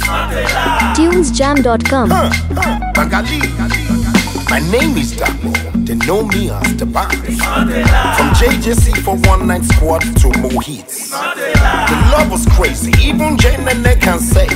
tunesjam.com. Bangali. My name is Dabo. They know me as the band. From JJC for one night squad to Mohits. The love was crazy, even Jane and they can say.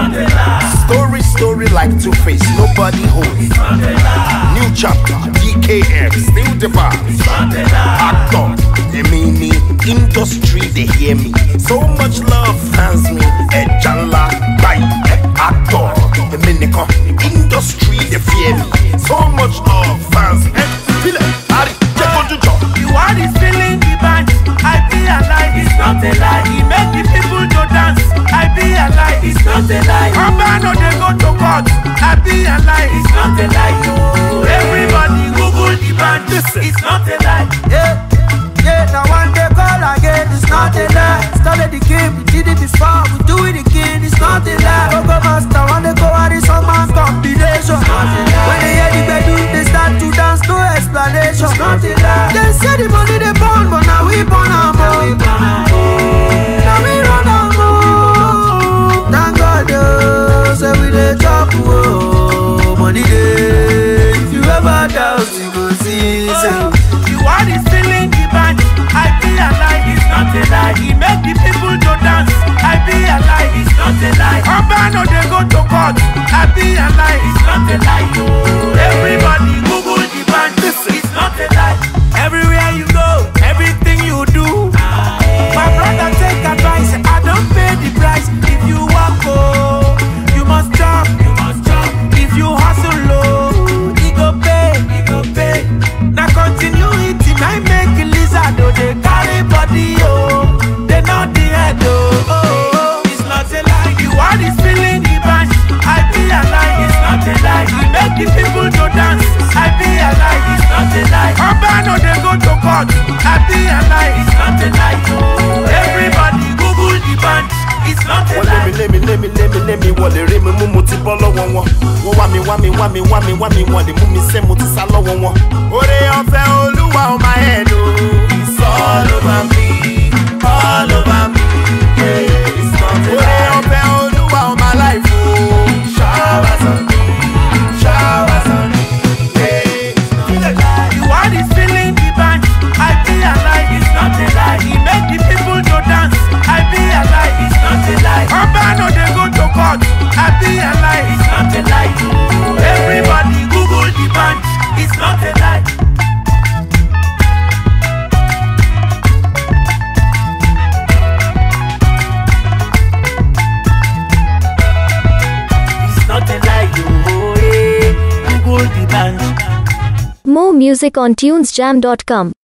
Story like Two-Face, nobody holds. New chapter, DKM, still the vibes. Actor, they mean me. Industry, they hear me. So much love fans me. Ejala, bye. Actor, the Minico. Industry, they fear me. So much love fans me. Feel it, Harry, check on the job. You are this feeling the band. I be alive, it's not a lie. He make the people to dance. I be alive, it's not a lie. Urban or they go to court. I be alive, it's not a lie. No. Everybody Google the band. It's not a lie. Yeah, now one day call again, it's not a lie. Started the game, we did it before, we do it again, it's not a lie. Go master, one day go out, it's some man's combination. When they hear the bedroom, they start to dance, no explanation. It's not a lie. They say the money they born, but now we born and more. Now we run and more. Thank God, say we dey chop, oh, money day. If you ever doubt, you go see. You are this feeling the band. I be alive, it's not a lie. He make the people to dance. I be alive, it's not a lie. Urban or they go to court. I be alive, it's not a lie. No. Everybody Google the band. It's not a lie. Everywhere you go, everything you do. My brother take advice. I don't pay the price. If you walk, oh, you must jump. If you hustle low, it go pay. Now continue eating. I make a lizard, oh, they carry body, oh, they not the head, oh. It's not a lie. You are this feeling the band. I be alive, it's not a lie. You make the people to dance. I be alive, it's not a lie. Urban or they go to court. I be alive, it's not a lie. Everybody Google the band. It's not a lie. Let me, wọlé rí mi mú mo ti bọ́ lọ́wọ́ wọn. Wọ́n wá mi, wọ́n lè mú mi sẹ́ mo ti sá lọ́wọ́ wọn. Oore ọ̀fẹ́ Olúwa on my head, oh. It's all over me, all over me. Yeah, it's not a lie. Oore ọ̀fẹ́ Olúwa on my life, oh. Showers on me, yeah, it's not a lie. You are this feeling the band. I be alive, it's not a lie. He make the people to dance. I be alive, it's not a lie. Urban or they go to court. I be alive, it's not a lie. Everybody Google the band. It's not a lie. It's not a lie, oh, yeah. Google the band. More music on tunesjam.com.